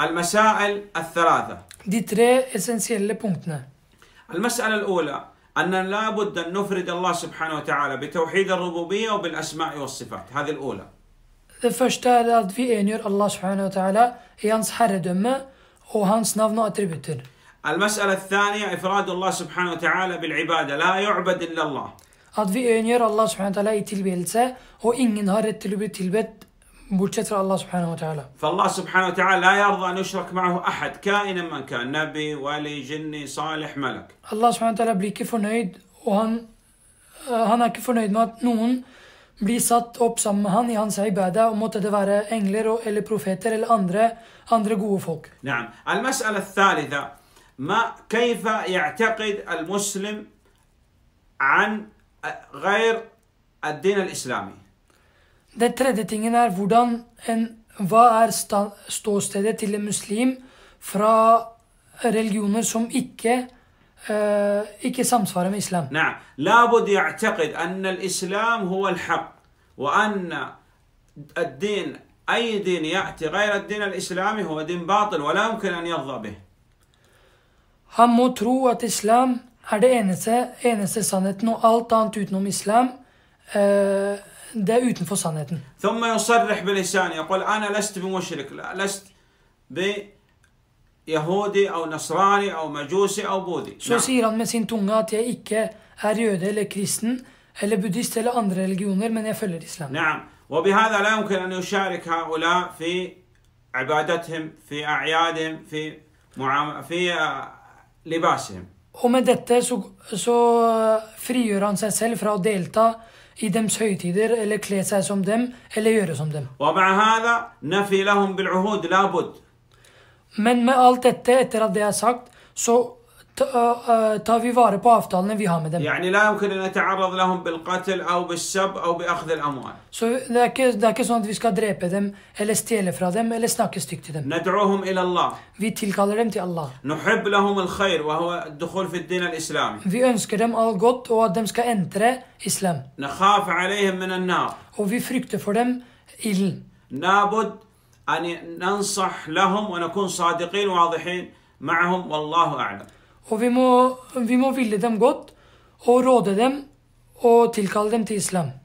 المسائل الثلاثة. De tre essensielle punktene. المسألة الأولى أن لا بد أن نفرد الله سبحانه وتعالى بتوحيد الربوبية وبالأسماء والصفات. هذه الأولى. Det første at vi engjør Allah subhanahu wa ta'ala i hans herredømme og hans navn og attributter. المسألة الثانية إفراد الله سبحانه وتعالى بالعبادة لا يعبد إلا الله. At vi engjør Allah subhanahu wa ta'ala i tilbedelse og ingen har rett til å bli tilbedt bortsett fra Allah subhanahu wa ta'ala. فالله سبحانه وتعالى لا يرضى أن يشرك معه أحد كائنا من كان نبي ولي جني صالح ملك. Allah subhanahu wa ta'ala blir ikke fornøyd, og han er ikke fornøyd med at noen blir satt opp sammen med han i hans ibada, og måtte det være engler eller profeter eller andre gode folk. نعم. المسألة الثالثة كيف يعتقد المسلم عن غير الدين الإسلامي. Det tredje tingen er hva er ståstedet til en muslim fra religioner som ikke samsvarer med islam. نعم. لابد يعتقد أن الإسلام هو الحق وأن الدين أي دين يأتي غير الدين الإسلامي هو دين باطل ولا يمكن أن يرضى به. Han må tro at islam er det eneste sannheten, og alt annet utenom islam det er utenfor sannheten. ثم يصرح بلسانه يقول أنا لست بمشرك لست بيهودي أو نصراني أو مجوسي أو بوذي. Så sier han med sin tunge at jeg ikke er jøde eller kristen eller buddhist eller andre religioner, men jeg følger islam. نعم. وبهذا لا يمكن أن يشارك هؤلاء في عبادتهم في أعيادهم في لباسهم. Og med dette så frigjør han seg selv fra å delta i dems høytider eller kle seg som dem eller gjøre som dem. ومع هذا نفي لهم بالعهود لابد. Men med alt dette, etter at det er sagt, så tar vi vare på avtalene vi har med dem. يعني لا يمكن أن نتعرض لهم بالقتل أو بالسب أو بأخذ الأموال. Så det er ikke sånn at vi skal drepe dem eller stjele fra dem eller snakke stygt til dem. ندعوهم إلى الله. Vi tilkaller dem til Allah. نحب لهم الخير وهو الدخول في الدين الإسلامي. Vi ønsker dem alt godt og at de skal entre islam. نخاف عليهم من النار. Og vi frykter for dem ilden. لابد أن ننصح لهم ونكون صادقين واضحين معهم والله أعلم. Og vi må ville dem godt og råde dem og tilkalle dem til islam.